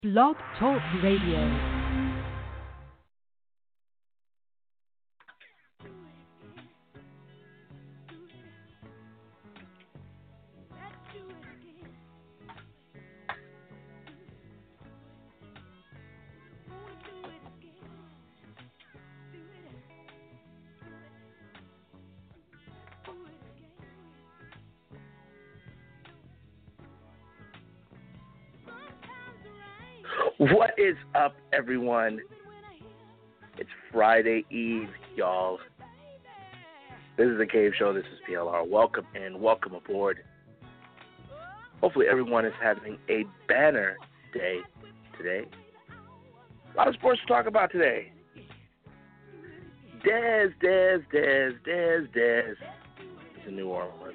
Blog Talk Radio. What is up, everyone? It's Friday Eve, y'all. This is the Cave Show. This is PLR. Welcome and welcome aboard. Hopefully everyone is having a banner day today. A lot of sports to talk about today. Dez is in New Orleans.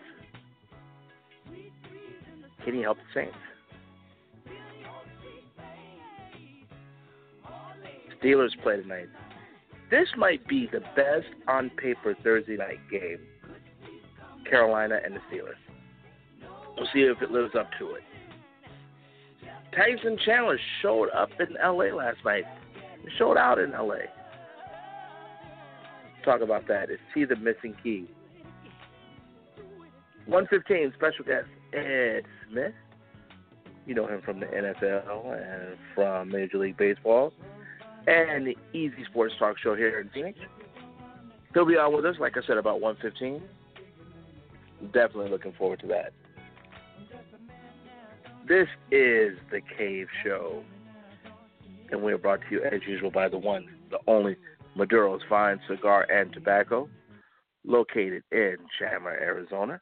Can he help the Saints? Steelers play tonight. This might be the best on paper Thursday night game. Carolina and the Steelers. We'll see if it lives up to it. Tyson Chandler showed up in L.A. last night. He showed out in L.A. Talk about that. Is he the missing key? 115 special guest Ed Smith. You know him from the NFL and from Major League Baseball and the Easy Sports Talk Show here in Phoenix. He'll be on with us, like I said, about 1:15. Definitely looking forward to that. This is the Cave Show, and we are brought to you, as usual, by the one, the only Maduro's Fine Cigar and Tobacco, located in Chandler, Arizona.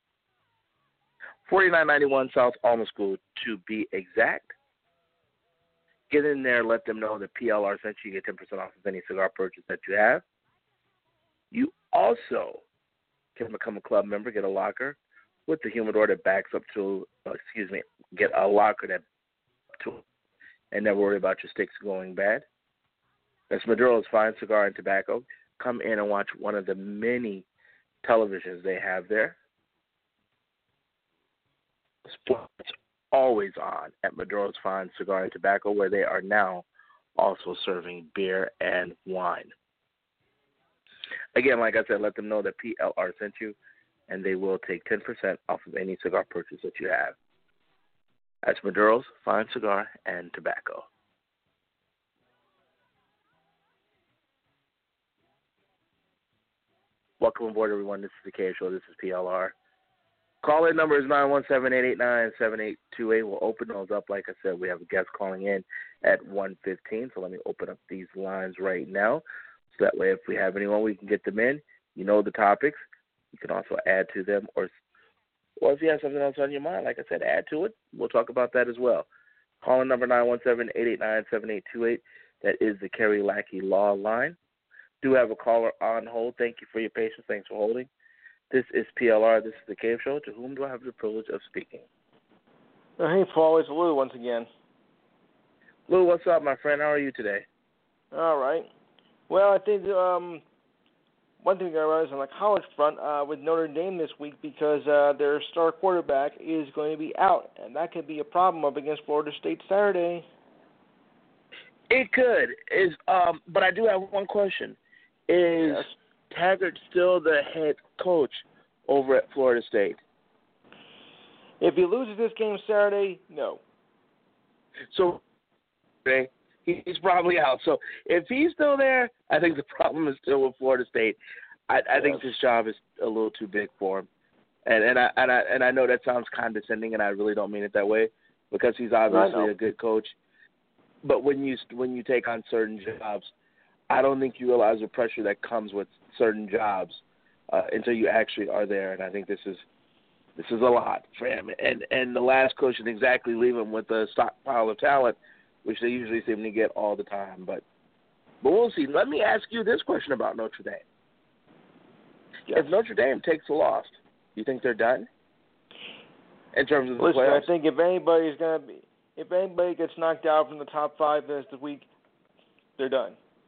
4991 South Alma School, to be exact. Get in there, let them know that PLR sent you. You get 10% off of any cigar purchase that you have. You also can become a club member, get a locker with the humidor that backs up to, get a locker that to, and never worry about your sticks going bad. That's Maduro's Fine Cigar and Tobacco. Come in and watch one of the many televisions they have there. Sports always on at Maduro's Fine Cigar and Tobacco, where they are now also serving beer and wine. Again, like I said, let them know that PLR sent you, and they will take 10% off of any cigar purchase that you have. That's Maduro's Fine Cigar and Tobacco. Welcome aboard, everyone. This is the Cave Show. This is PLR. Call-in number is 917-889-7828. We'll open those up. Like I said, we have a guest calling in at 1:15, so let me open up these lines right now. So that way, if we have anyone, we can get them in. You know the topics. You can also add to them, or if you have something else on your mind, like I said, add to it. We'll talk about that as well. Call-in number 917-889-7828. That is the Kerry Lackey Law line. Do have a caller on hold. Thank you for your patience. Thanks for holding. This is PLR. This is the Cave Show. To whom do I have the privilege of speaking? Hey, Paul. It's Lou once again. Lou, what's up, my friend? How are you today? All right. Well, I think one thing I realized on the college front with Notre Dame this week because their star quarterback is going to be out, and that could be a problem up against Florida State Saturday. It could. But I do have one question. Is Taggart still the head coach over at Florida State? If he loses this game Saturday, no. So, okay, he's probably out. So, if he's still there, I think the problem is still with Florida State. I think this job is a little too big for him, and I know that sounds condescending, and I really don't mean it that way because he's obviously a good coach. But when you take on certain jobs, I don't think you realize the pressure that comes with certain jobs until you actually are there. And I think this is a lot for him. And the last coach didn't exactly leave him with a stockpile of talent, which they usually seem to get all the time. But we'll see. Let me ask you this question about Notre Dame. Yes. If Notre Dame takes a loss, do you think they're done in terms of the playoffs? I think if anybody gets knocked out from the top five this week, they're done.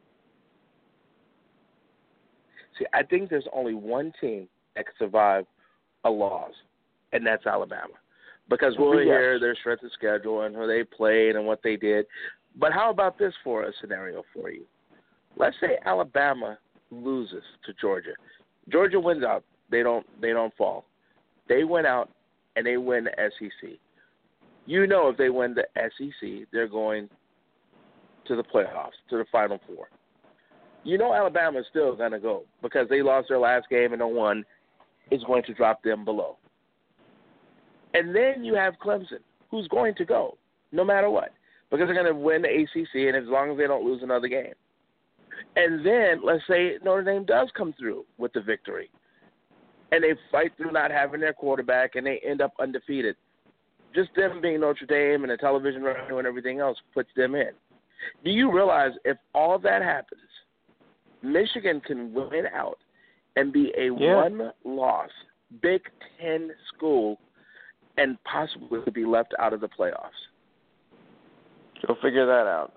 See, I think there's only one team that can survive a loss, and that's Alabama. Because we'll hear their strength of schedule and who they played and what they did. But how about this for a scenario for you? Let's say Alabama loses to Georgia. Georgia wins out. They don't fall. They win out and they win the SEC. You know, if they win the SEC, they're going to the playoffs, to the Final Four. You know Alabama is still going to go because they lost their last game and no one is going to drop them below. And then you have Clemson, who's going to go no matter what because they're going to win the ACC, and as long as they don't lose another game. And then let's say Notre Dame does come through with the victory, and they fight through not having their quarterback, and they end up undefeated. Just them being Notre Dame and the television revenue and everything else puts them in. Do you realize if all that happens, Michigan can win out and be a one-loss Big Ten school and possibly be left out of the playoffs? Go figure that out.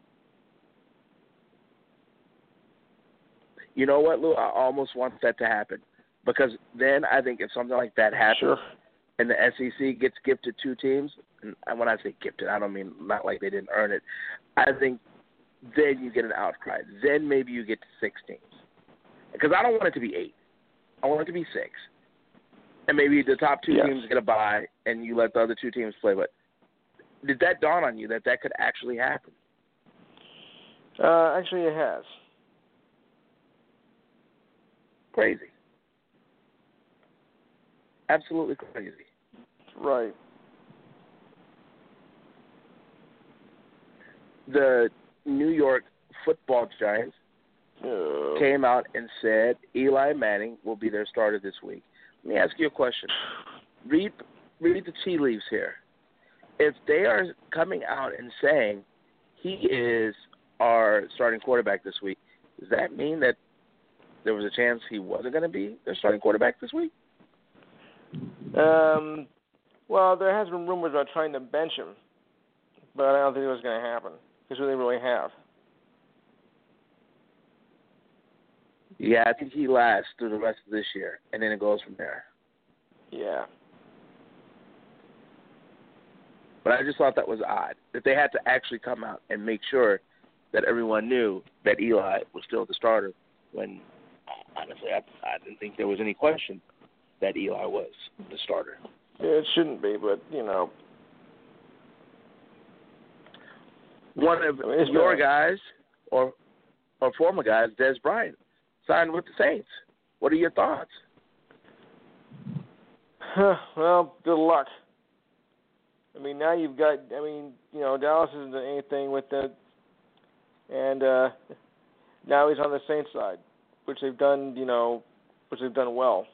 You know what, Lou? I almost want that to happen because then I think if something like that happens and the SEC gets gifted 2 teams, and when I say gifted, I don't mean not like they didn't earn it. I think then you get an outcry. Then maybe you get to 6 teams. Because I don't want it to be 8. I want it to be 6. And maybe the top 2 teams get a bye and you let the other 2 teams play. But did that dawn on you that could actually happen? Actually, it has. Crazy. Absolutely crazy. Right. The New York Football Giants came out and said Eli Manning will be their starter this week. Let me ask you a question. Read the tea leaves here. If they are coming out and saying he is our starting quarterback this week, does that mean that there was a chance he wasn't going to be their starting quarterback this week? Well, there has been rumors about trying to bench him, but I don't think it was going to happen because they really have. Yeah, I think he lasts through the rest of this year, and then it goes from there. Yeah. But I just thought that was odd, that they had to actually come out and make sure that everyone knew that Eli was still the starter when, honestly, I didn't think there was any question that Eli was the starter. Yeah, it shouldn't be, but, you know. One of your guys, or former guys, Des Bryant, signed with the Saints. What are your thoughts? Well, good luck. I mean, now you've got, Dallas isn't doing anything with it, and now he's on the Saints side, which they've done, well.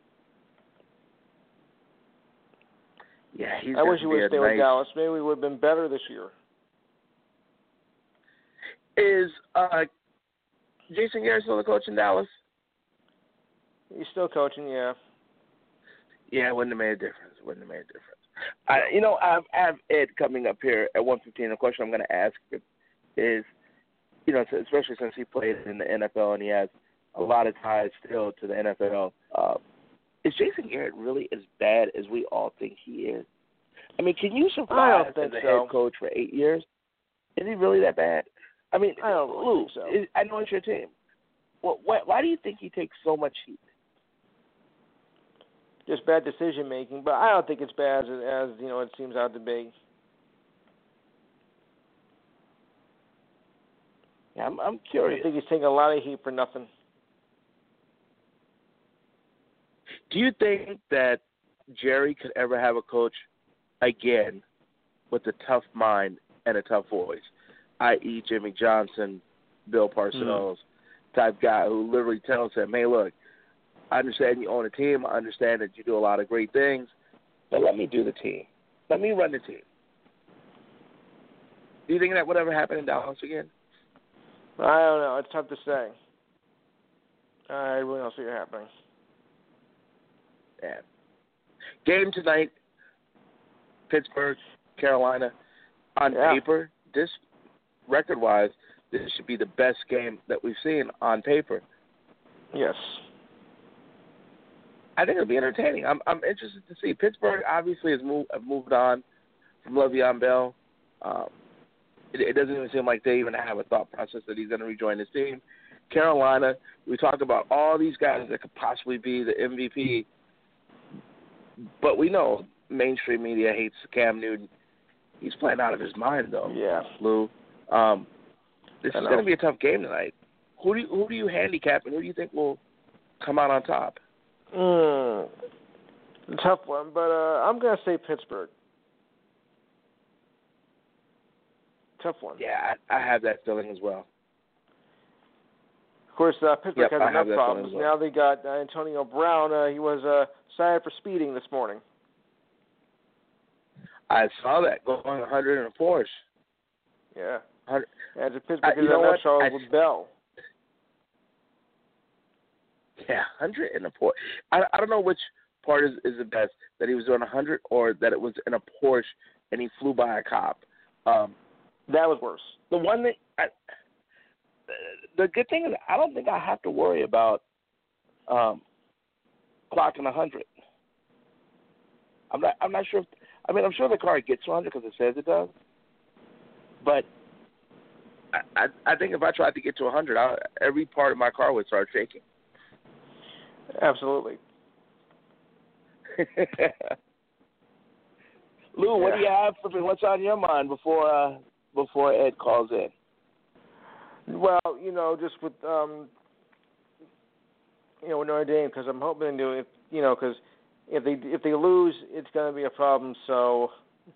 Yeah, I wish he would stay with Dallas. Maybe we would have been better this year. Is Jason Garrett still the coach in Dallas? He's still coaching, yeah. Yeah, it wouldn't have made a difference. I have Ed coming up here at 1:15. The question I'm going to ask is, especially since he played in the NFL and he has a lot of ties still to the NFL, is Jason Garrett really as bad as we all think he is? I mean, can you survive as a head coach for 8 years? Is he really that bad? I mean, I don't Lou, think so. I know it's your team. Well, why do you think he takes so much heat? Just bad decision making, but I don't think it's bad as it seems out to be. Yeah, I'm curious. I think he's taking a lot of heat for nothing. Do you think that Jerry could ever have a coach again with a tough mind and a tough voice, i.e. Jimmy Johnson, Bill Parcells type guy who literally tells him, hey, look, I understand you own a team. I understand that you do a lot of great things, but let me do the team. Let me run the team. Do you think that would ever happen in Dallas again? I don't know. It's tough to say. I really don't see it happening. Yeah. Game tonight, Pittsburgh, Carolina. On paper, this record-wise, this should be the best game that we've seen on paper. Yes. I think it'll be entertaining. I'm interested to see. Pittsburgh obviously has moved on from Le'Veon Bell. it doesn't even seem like they even have a thought process that he's going to rejoin his team. Carolina, we talk about all these guys that could possibly be the MVP, but we know mainstream media hates Cam Newton. He's playing out of his mind, though. Yeah. Lou. This is going to be a tough game tonight. Who do you handicap, and who do you think will come out on top? Tough one, but I'm going to say Pittsburgh. Tough one. Yeah, I have that feeling as well. Of course, Pittsburgh has enough problems. Well. Now they got Antonio Brown. He was cited for speeding this morning. I saw that going 100 in a Porsche. Yeah. 100. And Pittsburgh is in that Charles with Bell. Yeah, 100 in a Porsche. I don't know which part is the best, that he was doing 100 or that it was in a Porsche and he flew by a cop. That was worse. The one thing, the good thing is I don't think I have to worry about clocking 100. I'm not sure. I'm sure the car gets to 100 because it says it does. But I think if I tried to get to 100, every part of my car would start shaking. Absolutely. Lou, what do you have for me? What's on your mind before Ed calls in? Well, just with with Notre Dame, because I'm hoping to, because if they lose, it's going to be a problem. So,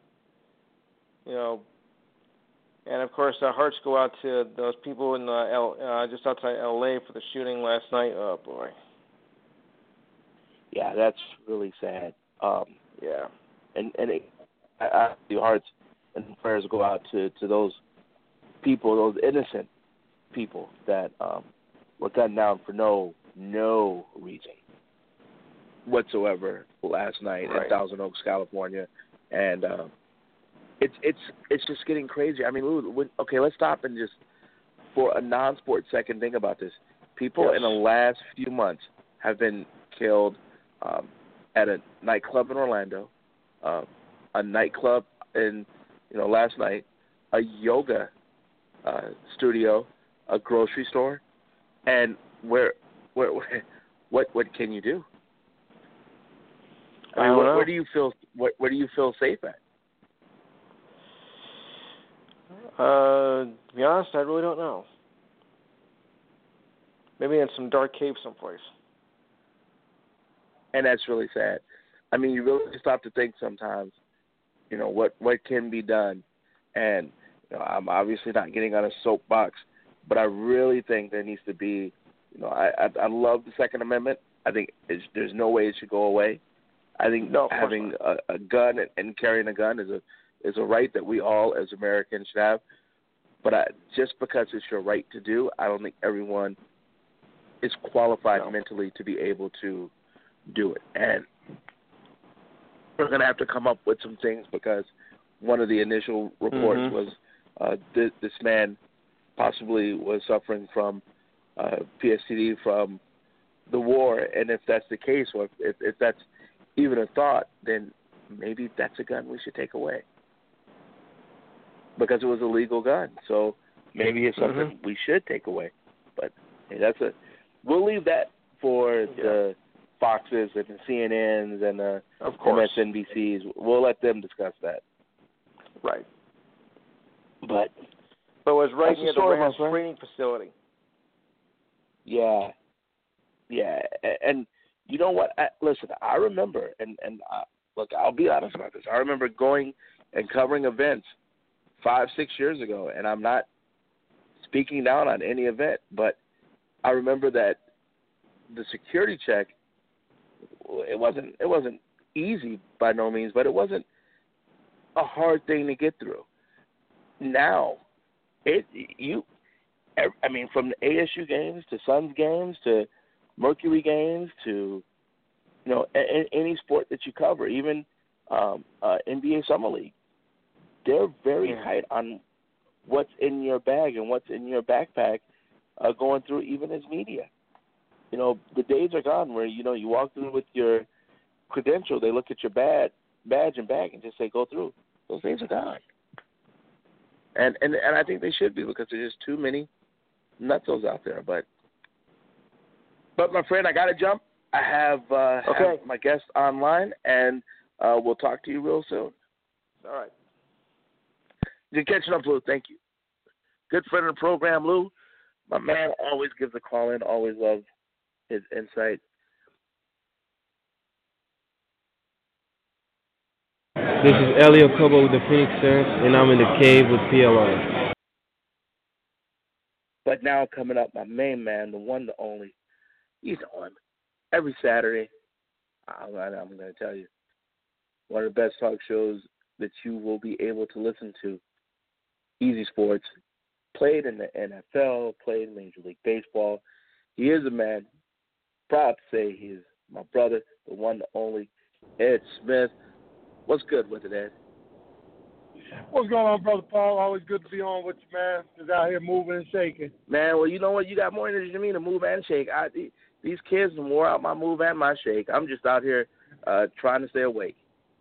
and of course, our hearts go out to those people in just outside L.A. for the shooting last night. Oh boy. Yeah, that's really sad. Yeah. And the hearts and prayers go out to those people, those innocent people that were gunned down for no reason whatsoever last night in Thousand Oaks, California, and it's just getting crazy. I mean, Lou, let's stop and just for a non-sport second think about this. People in the last few months have been killed at a nightclub in Orlando, a nightclub in last night, a yoga studio, a grocery store, and what can you do? I mean, where do you feel safe at? To be honest, I really don't know. Maybe in some dark cave someplace. And that's really sad. I mean, you really stop to think sometimes, what can be done. And I'm obviously not getting on a soapbox, but I really think there needs to be, I love the Second Amendment. I think there's no way it should go away. I think having a gun and carrying a gun is a right that we all as Americans should have. But just because it's your right to do, I don't think everyone is qualified mentally to be able to do it. And we're going to have to come up with some things because one of the initial reports was this man possibly was suffering from PTSD from the war. And if that's the case, or if that's even a thought, then maybe that's a gun we should take away. Because it was a legal gun. So maybe it's something we should take away. But hey, we'll leave that for the Foxes and the CNNs and the MSNBCs. We'll let them discuss that. Right. But it was right near the Rams training facility. Yeah. Yeah. And you know what? Listen, I remember, and look, I'll be honest about this. I remember going and covering events 5-6 years ago, and I'm not speaking down on any event, but I remember that the security check, it wasn't easy by no means, but it wasn't a hard thing to get through. Now, from the ASU games to Suns games to Mercury games to any sport that you cover, even NBA Summer League, they're very tight on what's in your bag and what's in your backpack going through even as media. The days are gone where, you walk through with your credential, they look at your badge and bag and just say, go through. Those days are gone. And I think they should be because there's just too many nutsos out there. But my friend, I got to jump. I have my guest online, and we'll talk to you real soon. All right. You're catching up, Lou. Thank you. Good friend of the program, Lou. My man always gives a call in, always loves his insight. This is Elio Kobo with the Phoenix Suns, and I'm in the cave with PLR. But now coming up, my main man, the one, the only. He's on every Saturday. I'm going to tell you, one of the best talk shows that you will be able to listen to. Easy Sports. Played in the NFL, played in Major League Baseball. He is a man. Proud to say he is my brother, the one, the only, Ed Smith. What's good with it, Ed? What's going on, Brother Paul? Always good to be on with you, man. Just out here moving and shaking. Man, well, you know what? You got more energy than me to move and shake. These kids wore out my move and my shake. I'm just out here trying to stay awake.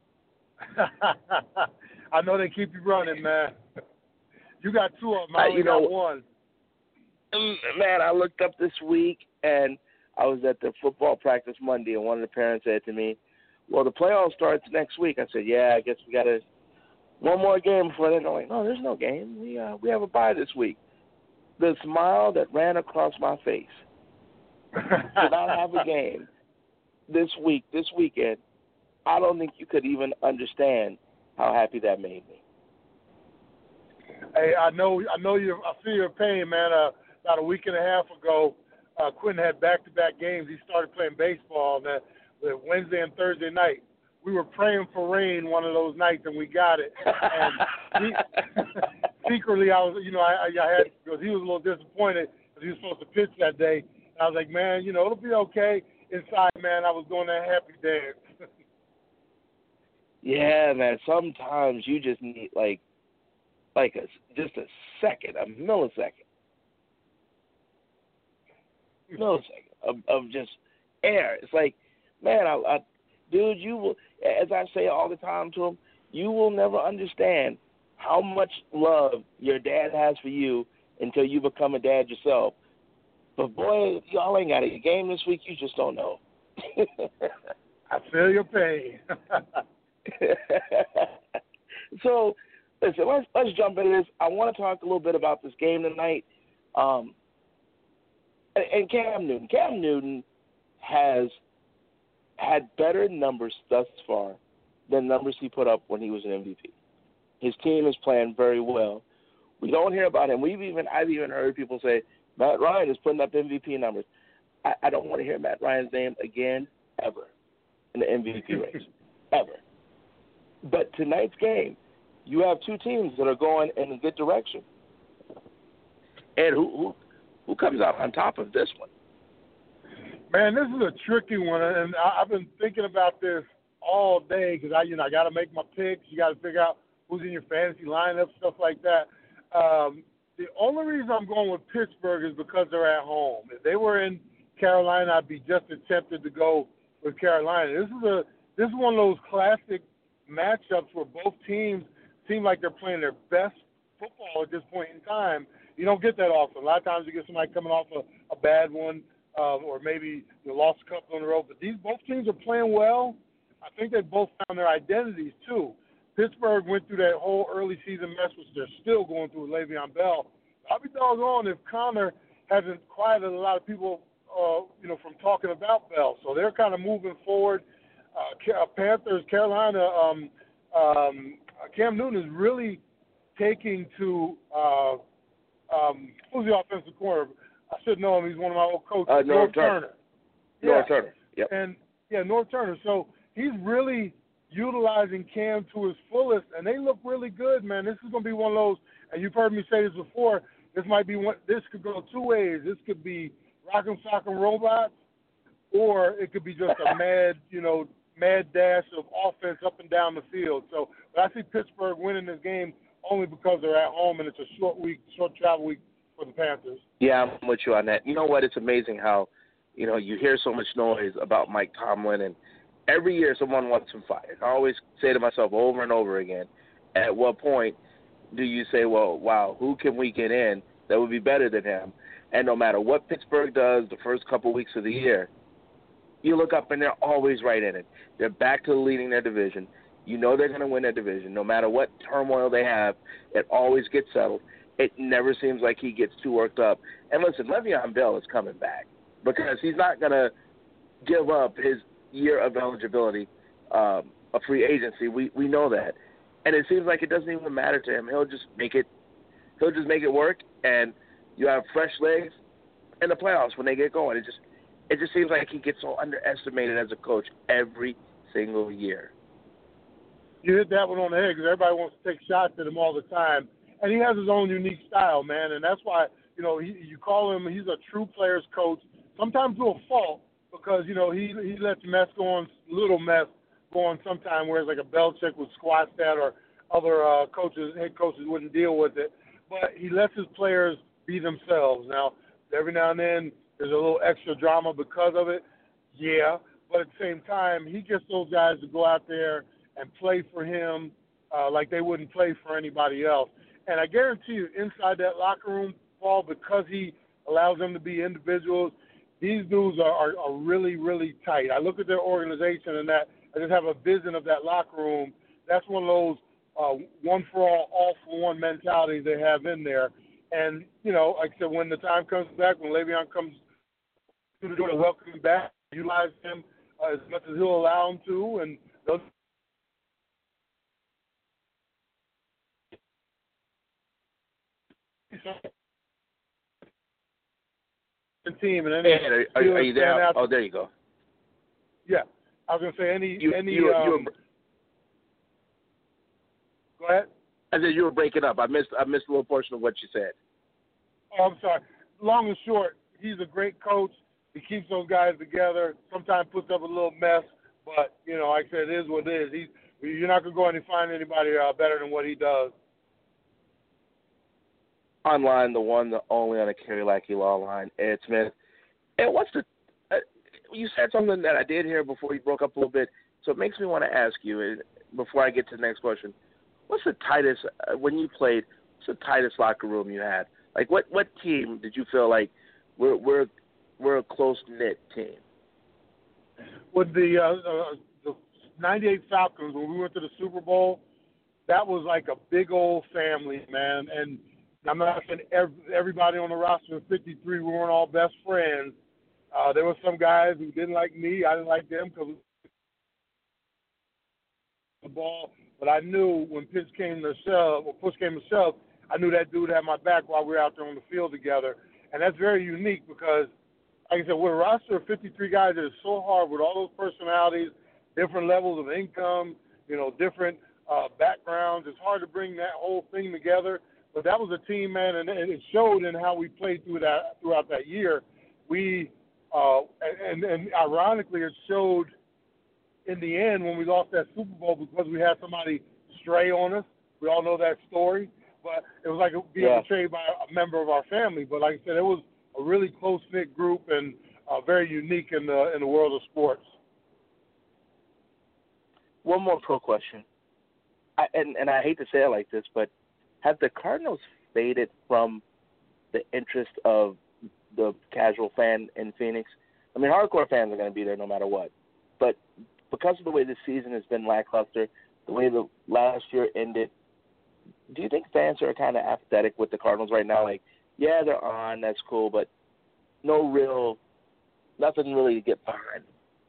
I know they keep you running, man. You got two of them. I only got one. Man, I looked up this week, and I was at the football practice Monday, and one of the parents said to me, well, the playoffs starts next week. I said, yeah, I guess we got one more game before then. I'm like, no, there's no game. We have a bye this week. The smile that ran across my face to not have a game this weekend, I don't think you could even understand how happy that made me. Hey, I know I feel your pain, man. About a week and a half ago, Quentin had back-to-back games. He started playing baseball the Wednesday and Thursday night. We were praying for rain one of those nights, and we got it. And secretly, I was, I had, because he was a little disappointed because he was supposed to pitch that day. And I was like, man, it'll be okay. Inside, man, I was doing that happy dance. Yeah, man. Sometimes you just need just a second, a millisecond of just air. It's like, man, dude, you will, as I say all the time to him, you will never understand how much love your dad has for you until you become a dad yourself. But boy, y'all ain't got a game this week. You just don't know. I feel your pain. So, listen, let's jump into this. I want to talk a little bit about this game tonight. And Cam Newton. Cam Newton has had better numbers thus far than numbers he put up when he was an MVP. His team is playing very well. We don't hear about him. I've even heard people say, Matt Ryan is putting up MVP numbers. I don't want to hear Matt Ryan's name again, ever, in the MVP race, ever. But tonight's game, you have two teams that are going in a good direction. And who comes out on top of this one? Man, this is a tricky one, and I've been thinking about this all day because I got to make my picks. You got to figure out who's in your fantasy lineup, stuff like that. The only reason I'm going with Pittsburgh is because they're at home. If they were in Carolina, I'd be just as tempted to go with Carolina. This is one of those classic matchups where both teams seem like they're playing their best football at this point in time. You don't get that often. A lot of times you get somebody coming off a bad one, or maybe you lost a couple on the road. But both teams are playing well. I think they both found their identities too. Pittsburgh went through that whole early season mess, which they're still going through with Le'Veon Bell. I'll be doggone if Connor hasn't quieted a lot of people, from talking about Bell. So they're kind of moving forward. Panthers, Carolina, Cam Newton is really taking to who's the offensive corner? I should know him. He's one of my old coaches. North Turner. Yeah. North Turner. Yep. And North Turner. So he's really utilizing Cam to his fullest, and they look really good, man. This is going to be one of those, and you've heard me say this before, this might be one, this could go two ways. This could be rock'em sock'em robots, or it could be just a mad dash of offense up and down the field. So, but I see Pittsburgh winning this game only because they're at home and it's a short travel week for the Panthers. Yeah, I'm with you on that. You know what? It's amazing how, you hear so much noise about Mike Tomlin, and every year someone wants him fired. I always say to myself over and over again, at what point do you say, well, wow, who can we get in that would be better than him? And no matter what Pittsburgh does the first couple weeks of the year, you look up and they're always right in it. They're back to leading their division. You know they're going to win their division. No matter what turmoil they have, it always gets settled. It never seems like he gets too worked up. And listen, Le'Veon Bell is coming back because he's not going to give up his year of eligibility, a free agency. We know that. And it seems like it doesn't even matter to him. He'll just make it work, and you have fresh legs in the playoffs when they get going. It just seems like he gets so underestimated as a coach every single year. You hit that one on the head because everybody wants to take shots at him all the time. And he has his own unique style, man, and that's why, you call him, he's a true player's coach, sometimes to a fault because, he lets little mess go on sometimes, whereas like a Belichick would squash that or other head coaches wouldn't deal with it. But he lets his players be themselves. Now, every now and then there's a little extra drama because of it, yeah, but at the same time, he gets those guys to go out there and play for him like they wouldn't play for anybody else. And I guarantee you, inside that locker room, Paul, because he allows them to be individuals, these dudes are really, really tight. I look at their organization and that I just have a vision of that locker room. That's one of those one for all for one mentalities they have in there. And, like I said, when the time comes back, when Le'Veon comes to the door to welcome him back, utilize him as much as he'll allow him to, and those team and any. Hey, are you there? Oh, there you go. Yeah, I was gonna say Go ahead. I said you were breaking up. I missed a little portion of what you said. Oh, I'm sorry. Long and short, he's a great coach. He keeps those guys together. Sometimes puts up a little mess, but like I said, it is what it is. You're not gonna go and find anybody better than what he does. Online, the one, the only on the Kerry Lackey Law Line, Ed Smith. And what's you said something that I did hear before you broke up a little bit, so it makes me want to ask you, before I get to the next question, what's the tightest, when you played, what's the tightest locker room you had? Like, what team did you feel like we're a close-knit team? With the 98 Falcons, when we went to the Super Bowl, that was like a big old family, man, and I'm not saying everybody on the roster of 53, we weren't all best friends. There were some guys who didn't like me. I didn't like them because the ball. But I knew when push came to shove, I knew that dude had my back while we were out there on the field together. And that's very unique because, like I said, with a roster of 53 guys, it is so hard with all those personalities, different levels of income, different backgrounds. It's hard to bring that whole thing together. But that was a team, man, and it showed in how we played throughout that year. We and ironically, it showed in the end when we lost that Super Bowl because we had somebody stray on us. We all know that story, but it was like being betrayed by a member of our family. But like I said, it was a really close-knit group and very unique in the world of sports. One more pro question, and I hate to say it like this, but have the Cardinals faded from the interest of the casual fan in Phoenix? I mean, hardcore fans are going to be there no matter what. But because of the way this season has been lackluster, the way the last year ended, do you think fans are kind of apathetic with the Cardinals right now? Like, yeah, they're on, that's cool, but nothing really to get behind.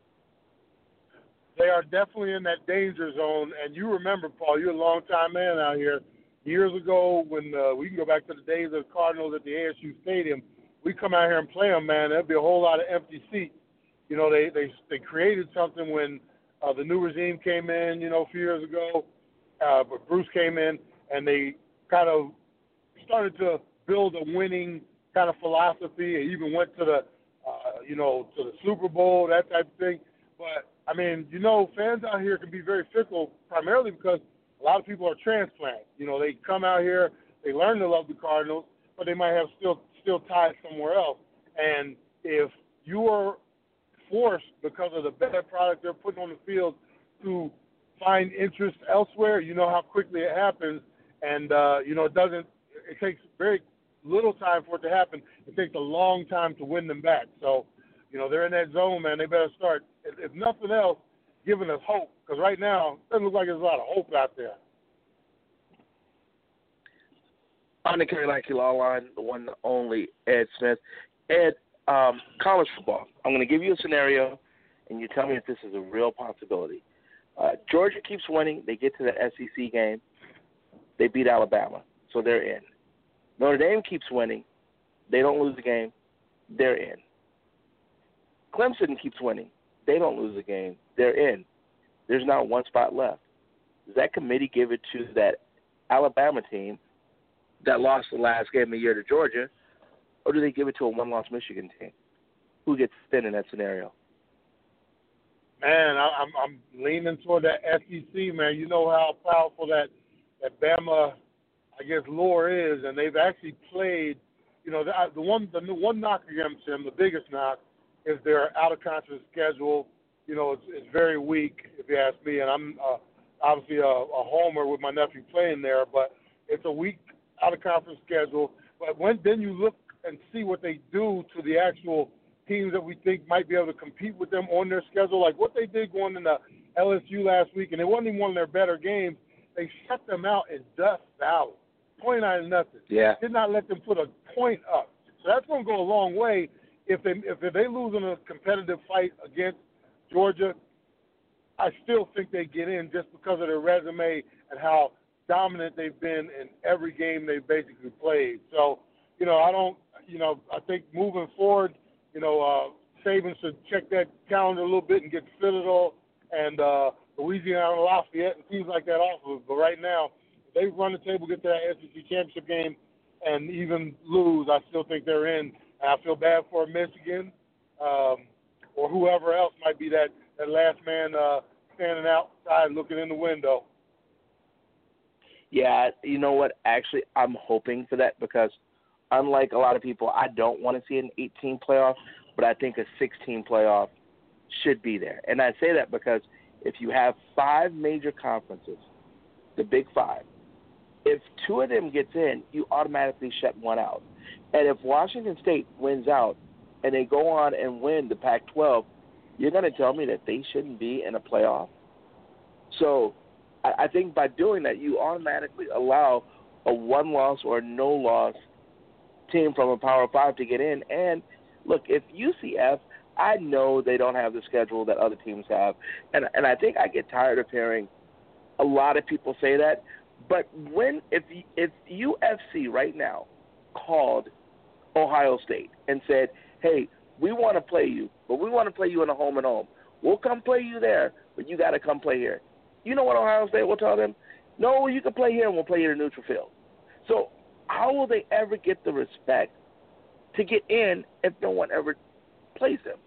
They are definitely in that danger zone. And you remember, Paul, you're a long-time man out here. Years ago, when we can go back to the days of the Cardinals at the ASU Stadium, we come out here and play them, man. There'd be a whole lot of empty seats. They created something when the new regime came in, a few years ago. But Bruce came in, and they kind of started to build a winning kind of philosophy. It even went to the Super Bowl, that type of thing. But I mean, fans out here can be very fickle, primarily because a lot of people are transplants. They come out here, they learn to love the Cardinals, but they might have still ties somewhere else. And if you are forced, because of the better product they're putting on the field, to find interest elsewhere, you know how quickly it happens. And it takes very little time for it to happen. It takes a long time to win them back. So, they're in that zone, man. They better start, if nothing else, giving us hope. Because right now, it doesn't look like there's a lot of hope out there. On the Kerry Lackey Law Line, the one and only Ed Smith. Ed, college football. I'm going to give you a scenario, and you tell me if this is a real possibility. Georgia keeps winning. They get to the SEC game. They beat Alabama, so they're in. Notre Dame keeps winning. They don't lose the game. They're in. Clemson keeps winning. They don't lose the game. They're in. There's now one spot left. Does that committee give it to that Alabama team that lost the last game of the year to Georgia, or do they give it to a one-loss Michigan team? Who gets thin in that scenario? Man, I'm leaning toward that SEC, man. You know how powerful that Bama, I guess, lore is, and they've actually played. The one knock against them, the biggest knock, is their out-of-conference schedule. It's very weak, if you ask me, and I'm obviously a homer with my nephew playing there, but it's a weak out-of-conference schedule. But then you look and see what they do to the actual teams that we think might be able to compete with them on their schedule, like what they did going into LSU last week, and it wasn't even one of their better games. They shut them out in Dust Valley, 29-0. Yeah. Did not let them put a point up. So that's going to go a long way. If they lose in a competitive fight against Georgia, I still think they get in just because of their resume and how dominant they've been in every game they've basically played. So, I think moving forward, Saban should check that calendar a little bit and get Citadel and Louisiana Lafayette and teams like that off of it. But right now, if they run the table, get to that SEC championship game, and even lose, I still think they're in. And I feel bad for Michigan or whoever else might be that last man standing outside looking in the window. Yeah, you know what? Actually, I'm hoping for that because unlike a lot of people, I don't want to see an 18 playoff, but I think a 16 playoff should be there. And I say that because if you have 5 major conferences, the Big 5, if 2 of them gets in, you automatically shut one out. And if Washington State wins out and they go on and win the Pac-12, you're going to tell me that they shouldn't be in a playoff? So I think by doing that, you automatically allow a one-loss or no-loss team from a Power 5 to get in. And, look, if UCF, I know they don't have the schedule that other teams have, and I think I get tired of hearing a lot of people say that. But if UFC right now called Ohio State and said, hey, we want to play you, but we want to play you in a home and home. We'll come play you there, but you got to come play here. You know what Ohio State will tell them? No, you can play here and we'll play you in a neutral field. So how will they ever get the respect to get in if no one ever plays them?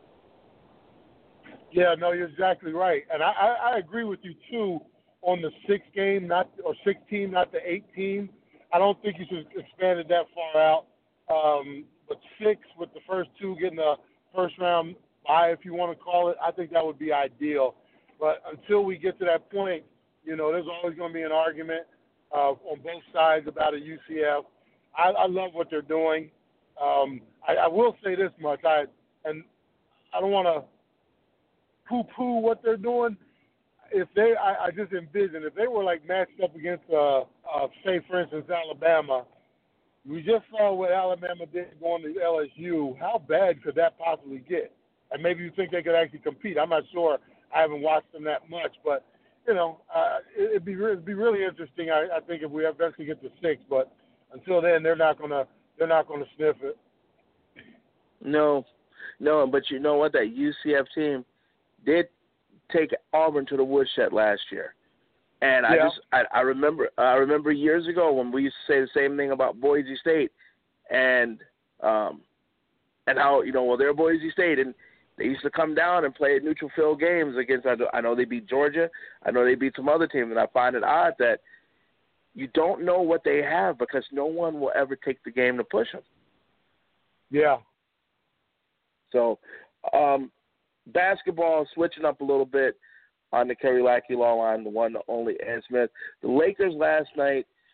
Yeah, no, you're exactly right. And I agree with you, too, on the 6 team, not the 8 team. I don't think you should expand it that far out. But 6 with the first 2 getting a first-round bye, if you want to call it, I think that would be ideal. But until we get to that point, there's always going to be an argument on both sides about a UCF. I love what they're doing. I will say this much, I don't want to poo-poo what they're doing. I just envision if they were like matched up against, say, for instance, Alabama. We just saw what Alabama did going to LSU. How bad could that possibly get? And maybe you think they could actually compete. I'm not sure. I haven't watched them that much, but it'd be really interesting. I think if we eventually get to 6, but until then, they're not gonna sniff it. No, but you know what? That UCF team did take Auburn to the woodshed last year, and I remember years ago when we used to say the same thing about Boise State, and how they're Boise State, and they used to come down and play at neutral field games against. I know they beat Georgia. I know they beat some other teams, and I find it odd that you don't know what they have because no one will ever take the game to push them. Yeah. So, basketball, switching up a little bit on the Kerry Lackey Law Line, the one, the only Ed Smith. The Lakers last night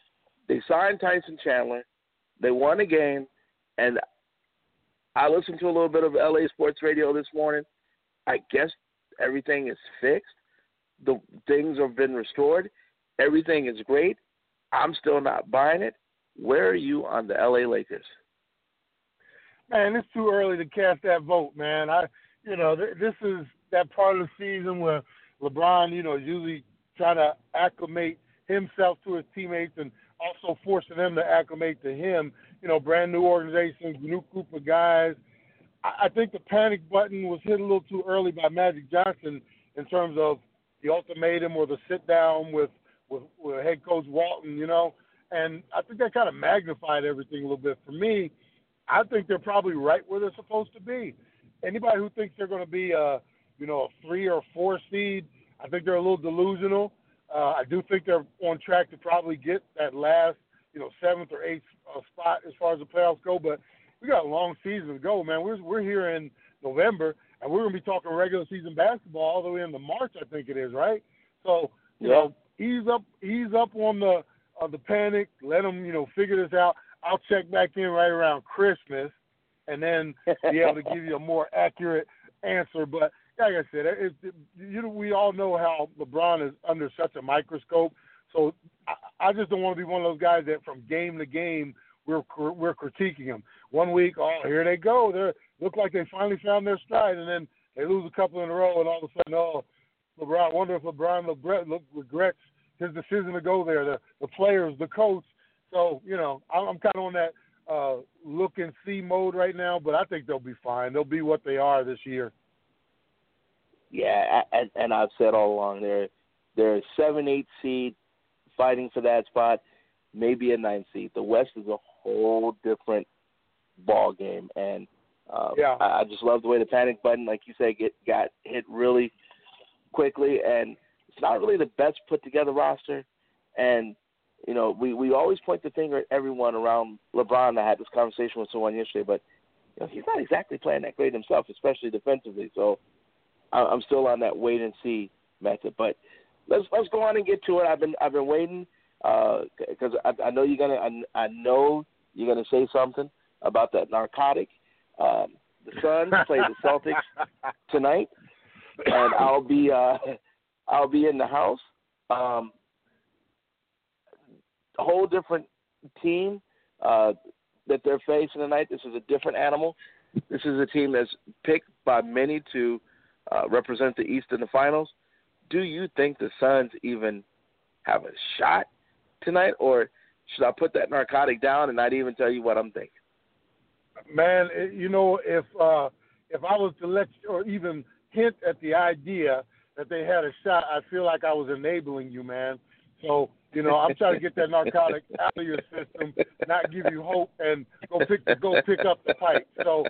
They signed Tyson Chandler. They won a game, and I listened to a little bit of LA Sports Radio this morning. I guess everything is fixed. The things have been restored. Everything is great. I'm still not buying it. Where are you on the LA Lakers? Man, it's too early to cast that vote, man. This is that part of the season where LeBron, usually trying to acclimate himself to his teammates and also forcing them to acclimate to him. Brand new organization, new group of guys. I think the panic button was hit a little too early by Magic Johnson in terms of the ultimatum or the sit down with head coach Walton, and I think that kind of magnified everything a little bit. For me, I think they're probably right where they're supposed to be. Anybody who thinks they're going to be a 3 or 4 seed, I think they're a little delusional. I do think they're on track to probably get that last, 7th or 8th spot as far as the playoffs go. But we got a long season to go, man. We're here in November, and we're going to be talking regular season basketball all the way into March, I think it is, right? So, ease up on the panic. Let them, figure this out. I'll check back in right around Christmas, and then be able to give you a more accurate answer. But like I said, we all know how LeBron is under such a microscope. So I just don't want to be one of those guys that from game to game we're critiquing him. 1 week, here they go. They look like they finally found their stride, and then they lose a couple in a row, and all of a sudden, LeBron. I wonder if LeBron regrets his decision to go there. The players, the coach. So I'm kind of on that look and see mode right now, but I think they'll be fine. They'll be what they are this year. Yeah, and I've said all along they're a 7-8 seed fighting for that spot, maybe a 9 seed. The West is a whole different ball game, and I just love the way the panic button, like you said, got hit really quickly, and it's not really the best put together roster. And we always point the finger at everyone around LeBron. I had this conversation with someone yesterday, but he's not exactly playing that great himself, especially defensively. So I'm still on that wait and see method. But let's go on and get to it. I've been waiting because I know you're gonna say something about that narcotic. The Suns play the Celtics tonight, and I'll be in the house. A whole different team that they're facing tonight. This is a different animal. This is a team that's picked by many to represent the East in the finals. Do you think the Suns even have a shot tonight, or should I put that narcotic down and not even tell you what I'm thinking? Man, if I was to let you, or even hint at the idea that they had a shot, I feel like I was enabling you, man. So, I'm trying to get that narcotic out of your system, not give you hope, and go pick up the pipe. So,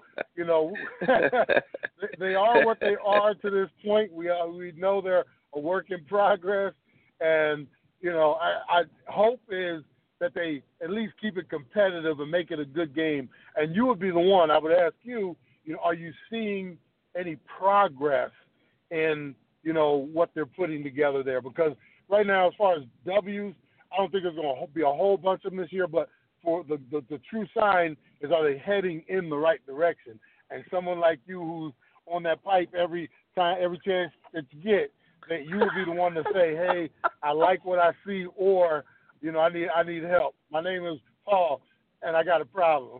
they are what they are to this point. We know they're a work in progress, and I hope is that they at least keep it competitive and make it a good game. And you would be the one. I would ask you, are you seeing any progress in what they're putting together there? Because right now, as far as W's, I don't think there's going to be a whole bunch of them this year, but for the true sign is, are they heading in the right direction? And someone like you who's on that pipe every chance that you get, that you will be the one to say, hey, I like what I see, or, I need help. My name is Paul, and I got a problem.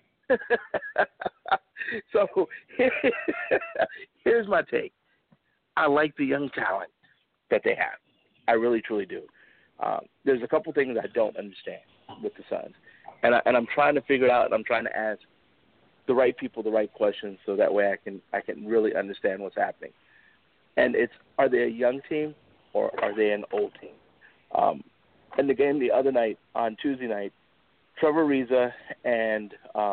So here's my take. I like the young talent that they have. I really, truly do. There's a couple things I don't understand with the Suns, and I'm trying to figure it out, and I'm trying to ask the right people the right questions so that way I can really understand what's happening. And are they a young team or are they an old team? In the game the other night, on Tuesday night, Trevor Ariza and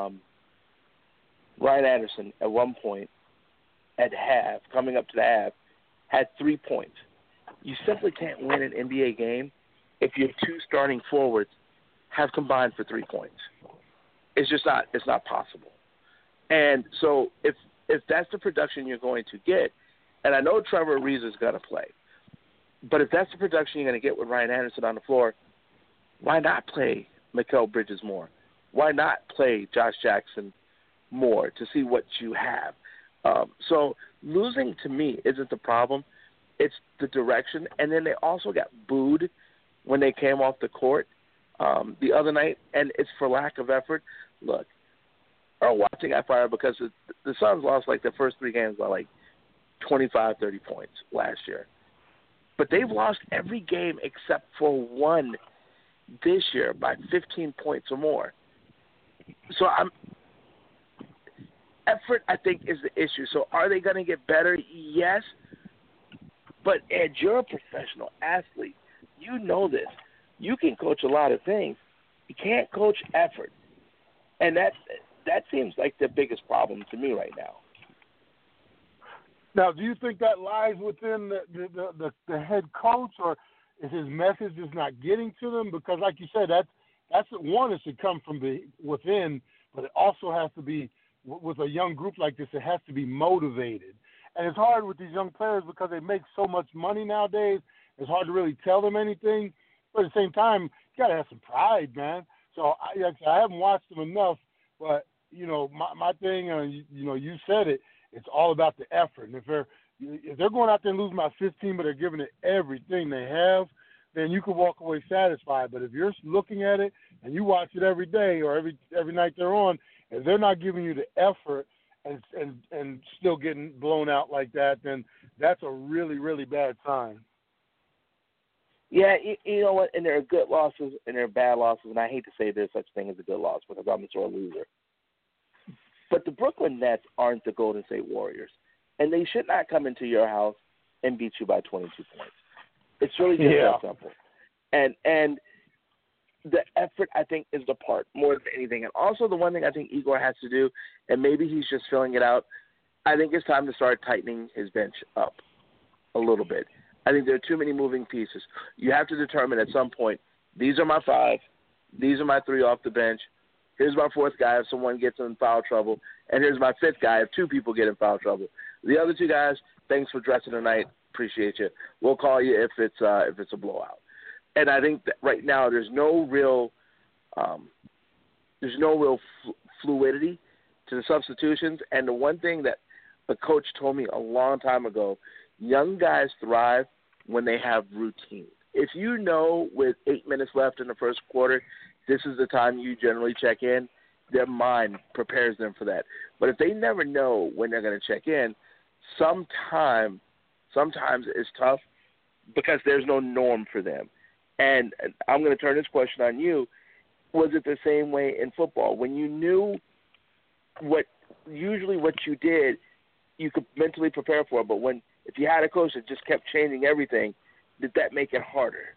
Ryan Anderson at one point at half, coming up to the half, had 3 points. You simply can't win an NBA game if your two starting forwards have combined for 3 points. It's just not. It's not possible. And so if that's the production you're going to get, and I know Trevor Ariza is going to play, but if that's the production you're going to get with Ryan Anderson on the floor, why not play Mikal Bridges more? Why not play Josh Jackson more to see what you have? So losing to me isn't the problem. It's the direction. And then they also got booed when they came off the court the other night, and it's for lack of effort. Look, Earl Watson got fired because the Suns lost like the first 3 games by like 25, 30 points last year. But they've lost every game except for one this year by 15 points or more. So effort, I think, is the issue. So are they going to get better? Yes. But, Ed, you're a professional athlete. You know this. You can coach a lot of things. You can't coach effort. And that seems like the biggest problem to me right now. Now, do you think that lies within the head coach, or is his message just not getting to them? Because, like you said, that's one. It should come from within, but it also has to be with a young group like this. It has to be motivated, and it's hard with these young players because they make so much money nowadays. It's hard to really tell them anything, but at the same time, you got to have some pride, man. So I haven't watched them enough, but my thing, you said it. It's all about the effort. And if they're going out there and losing by 15, but they're giving it everything they have, then you can walk away satisfied. But if you're looking at it and you watch it every day or every night they're on, and they're not giving you the effort and still getting blown out like that, then that's a really, really bad sign. Yeah, you know what? And there are good losses and there are bad losses, and I hate to say there's such thing as a good loss because I'm a sore loser. But the Brooklyn Nets aren't the Golden State Warriors, and they should not come into your house and beat you by 22 points. It's really just that simple. And the effort, I think, is the part more than anything. And also the one thing I think Igor has to do, and maybe he's just filling it out, I think it's time to start tightening his bench up a little bit. I think there are too many moving pieces. You have to determine at some point, these are my 5, these are my 3 off the bench, here's my 4th guy if someone gets in foul trouble, and here's my 5th guy if 2 people get in foul trouble. The other 2 guys, thanks for dressing tonight, appreciate you. We'll call you if it's a blowout. And I think that right now there's no real fluidity to the substitutions. And the one thing that the coach told me a long time ago, young guys thrive when they have routine. If you know with 8 minutes left in the first quarter, this is the time you generally check in, their mind prepares them for that. But if they never know when they're going to check in, sometimes it's tough because there's no norm for them. And I'm going to turn this question on you. Was it the same way in football? When you knew what you did, you could mentally prepare for it. But if you had a coach that just kept changing everything, did that make it harder?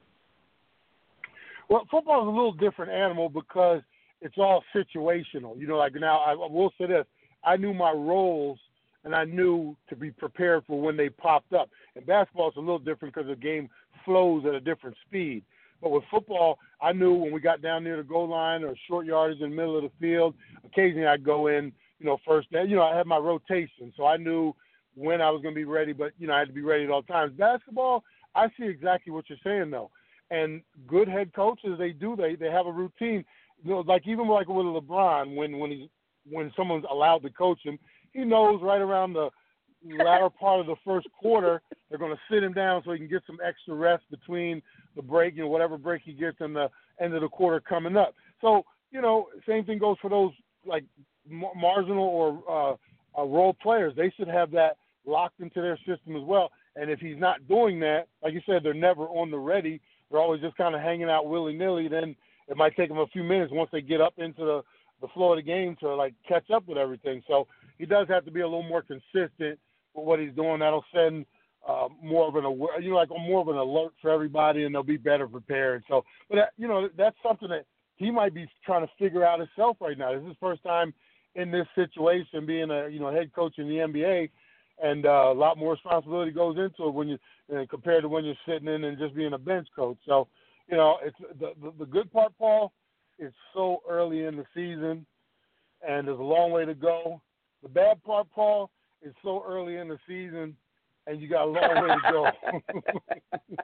Well, football is a little different animal because it's all situational. Like now, I will say this. I knew my roles, and I knew to be prepared for when they popped up. And basketball is a little different because the game flows at a different speed. But with football, I knew when we got down near the goal line or short yardage in the middle of the field, occasionally I'd go in, first. I had my rotation, so I knew when I was going to be ready, but, I had to be ready at all times. Basketball, I see exactly what you're saying, though. And good head coaches, they have a routine. Like even like with LeBron, when someone's allowed to coach him, he knows right around the latter part of the first quarter, they're going to sit him down so he can get some extra rest between the break, whatever break he gets in the end of the quarter coming up. So, same thing goes for those like marginal or role players. They should have that locked into their system as well. And if he's not doing that, like you said, they're never on the ready. They're always just kind of hanging out willy-nilly. Then it might take them a few minutes once they get up into the flow of the game to, like, catch up with everything. So he does have to be a little more consistent with what he's doing. That'll send more of an alert for everybody, and they'll be better prepared. So, but that's something that he might be trying to figure out himself right now. This is his first time in this situation, being a head coach in the NBA, and a lot more responsibility goes into it when compared to when you're sitting in and just being a bench coach. So, it's the good part, Paul. It's so early in the season, and there's a long way to go. The bad part, Paul, is so early in the season, and you got a long way to go.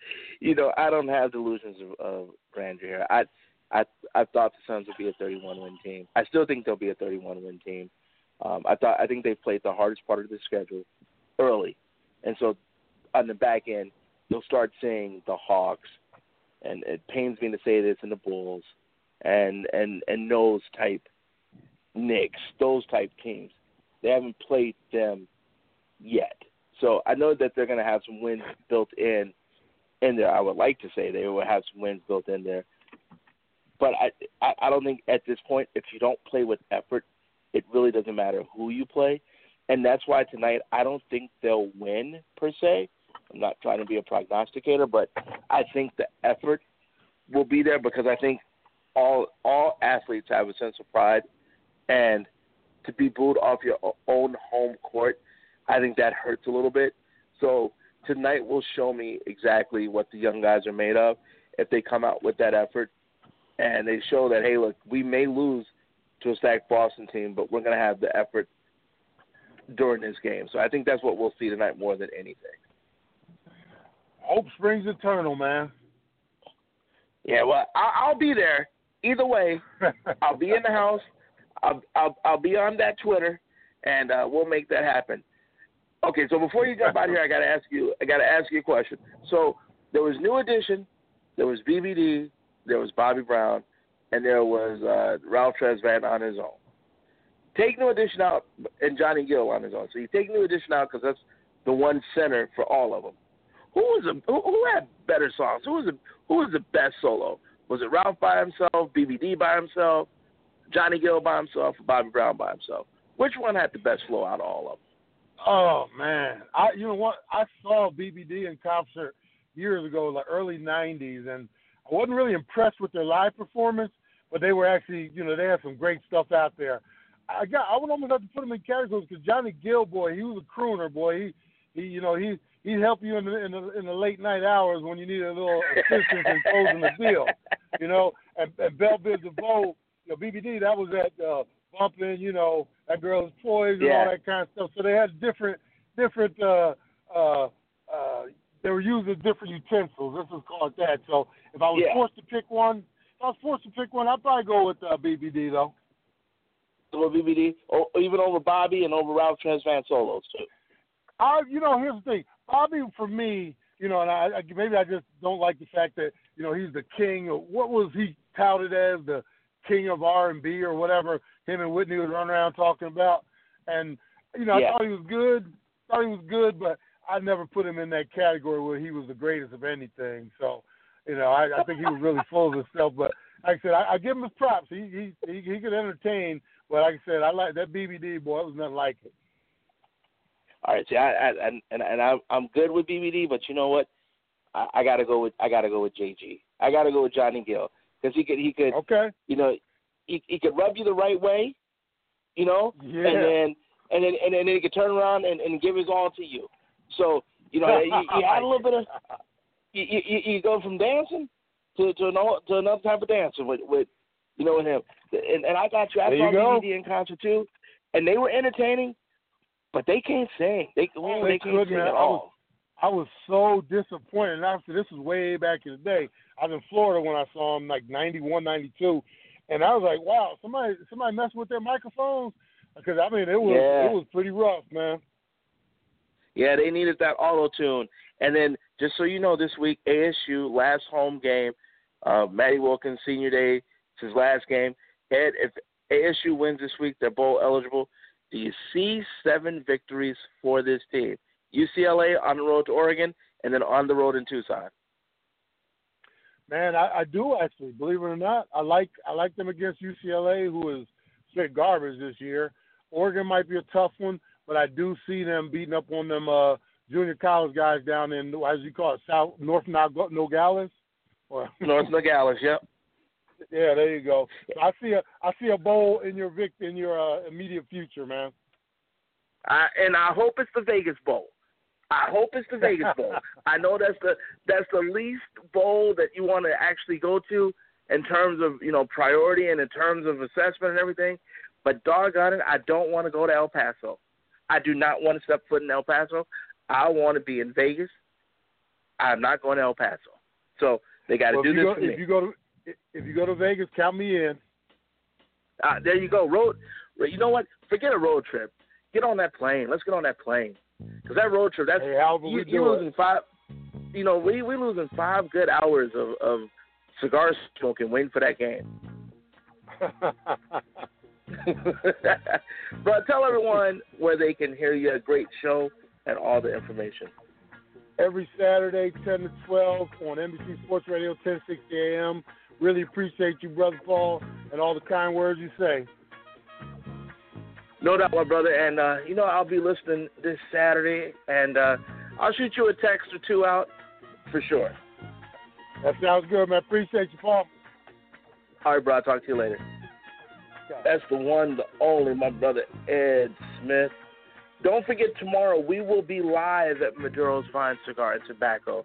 I don't have delusions of grandeur here. I thought the Suns would be a 31-win team. I still think they'll be a 31-win team. I think they played the hardest part of the schedule early, and so on the back end, you'll start seeing the Hawks, and it pains me to say this, and the Bulls, and those type Knicks, those type teams. They haven't played them yet, so I know that they're going to have some wins built in there. I would like to say they will have some wins built in there, but I don't think at this point, if you don't play with effort, it really doesn't matter who you play, and that's why tonight I don't think they'll win per se. I'm not trying to be a prognosticator, but I think the effort will be there because I think all athletes have a sense of pride, and to be booed off your own home court, I think that hurts a little bit. So tonight will show me exactly what the young guys are made of if they come out with that effort and they show that, hey, look, we may lose to a stacked Boston team, but we're going to have the effort during this game. So I think that's what we'll see tonight more than anything. Hope springs eternal, man. Yeah, well, I'll be there. Either way, I'll be in the house. I'll be on that Twitter, and we'll make that happen. Okay, so before you jump out here, I got to ask you a question. So there was New Edition, there was BBD, there was Bobby Brown, and there was Ralph Tresvant on his own. Take New Edition out and Johnny Gill on his own. So you take New Edition out because that's the one center for all of them. Who had better songs? Who was the best solo? Was it Ralph by himself, BBD by himself, Johnny Gill by himself, or Bobby Brown by himself? Which one had the best flow out of all of them? Oh man, you know what? I saw BBD in concert years ago, like early '90s, and I wasn't really impressed with their live performance, but they were actually, they had some great stuff out there. I would almost have to put them in categories because Johnny Gill, boy, he was a crooner, boy. He'd help you in the late night hours when you need a little assistance in closing the deal, And Belle Biv DeVoe, BBD, that was that bumping, that girl's poise and all that kind of stuff. So they had different. They were using different utensils. Let's just call it that. So if I was forced to pick one, I'd probably go with BBD though. Over BBD, or even over Bobby and over Ralph Tresvant solos too. Here's the thing. Bobby, for me, and maybe I just don't like the fact that, he's the king of, what was he touted as, the king of R&B or whatever him and Whitney would run around talking about. And, I thought he was good, but I never put him in that category where he was the greatest of anything. So, I think he was really full of himself. But like I said, I give him his props. He could entertain, but like I said, I like that BBD, boy, it was nothing like it. All right, see, I'm good with BBD, but you know what? I gotta go with JG. I gotta go with Johnny Gill because he could okay. He could rub you the right way, Yeah. and then he could turn around and give his all to you. So you had a little bit of you go from dancing to another type of dancing with him. And I got you. I saw BBD in concert too, and they were entertaining. But they can't sing. They can't sing at all. I was so disappointed. And obviously, this was way back in the day. I was in Florida when I saw them, like 91, 92. And I was like, wow, somebody messing with their microphones? Because, it was pretty rough, man. Yeah, they needed that auto-tune. And then, just so you know, this week, ASU, last home game, Matty Wilkins, senior day, it's his last game. Ed, if ASU wins this week, they're bowl eligible. Do you see 7 victories for this team? UCLA on the road to Oregon, and then on the road in Tucson. Man, I do actually. Believe it or not, I like them against UCLA, who is straight garbage this year. Oregon might be a tough one, but I do see them beating up on them junior college guys down in, as you call it, North Nogales. North Nogales, yep. Yeah, there you go. So I see a bowl in your immediate future, man. And I hope it's the Vegas Bowl. I know that's the least bowl that you want to actually go to in terms of priority and in terms of assessment and everything. But doggone it, I don't want to go to El Paso. I do not want to step foot in El Paso. I want to be in Vegas. I'm not going to El Paso. So they got to do this for me. If you go to Vegas, count me in. There you go. You know what? Forget a road trip. Get on that plane. Let's get on that plane. Because that road trip, that's you're losing five. You know, we losing 5 good hours of cigar smoking waiting for that game. But tell everyone where they can hear your great show and all the information. Every Saturday, 10 to 12 on NBC Sports Radio, 1060 AM. Really appreciate you, Brother Paul, and all the kind words you say. No doubt, my brother. And, I'll be listening this Saturday, and I'll shoot you a text or two out for sure. That sounds good, man. Appreciate you, Paul. All right, bro. I'll talk to you later. That's the one, the only, my brother, Ed Smith. Don't forget, tomorrow we will be live at Maduro's Fine Cigar and Tobacco,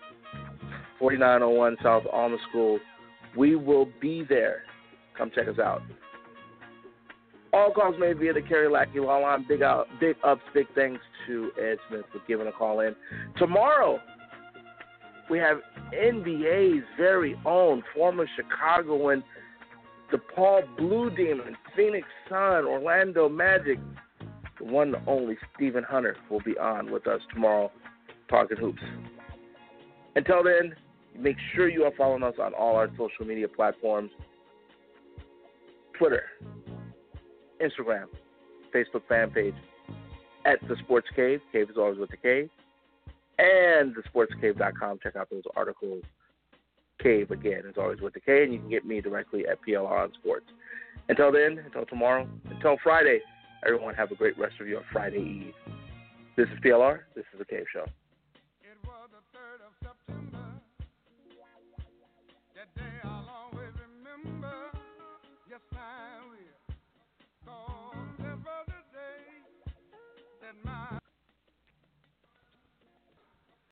4901 South Alma School. We will be there. Come check us out. All calls made via the Kerry Lackey Law Line. Big thanks to Ed Smith for giving a call in. Tomorrow, we have NBA's very own former Chicagoan, the Paul Blue Demon, Phoenix Sun, Orlando Magic. The one and only Stephen Hunter will be on with us tomorrow, talking hoops. Until then, make sure you are following us on all our social media platforms: Twitter, Instagram, Facebook fan page, at The Sports Cave. Cave is always with the K. And thesportscave.com. Check out those articles. Cave, again, is always with the K. And you can get me directly at PLR on Sports. Until then, until tomorrow, until Friday, everyone have a great rest of your Friday Eve. This is PLR. This is The Cave Show.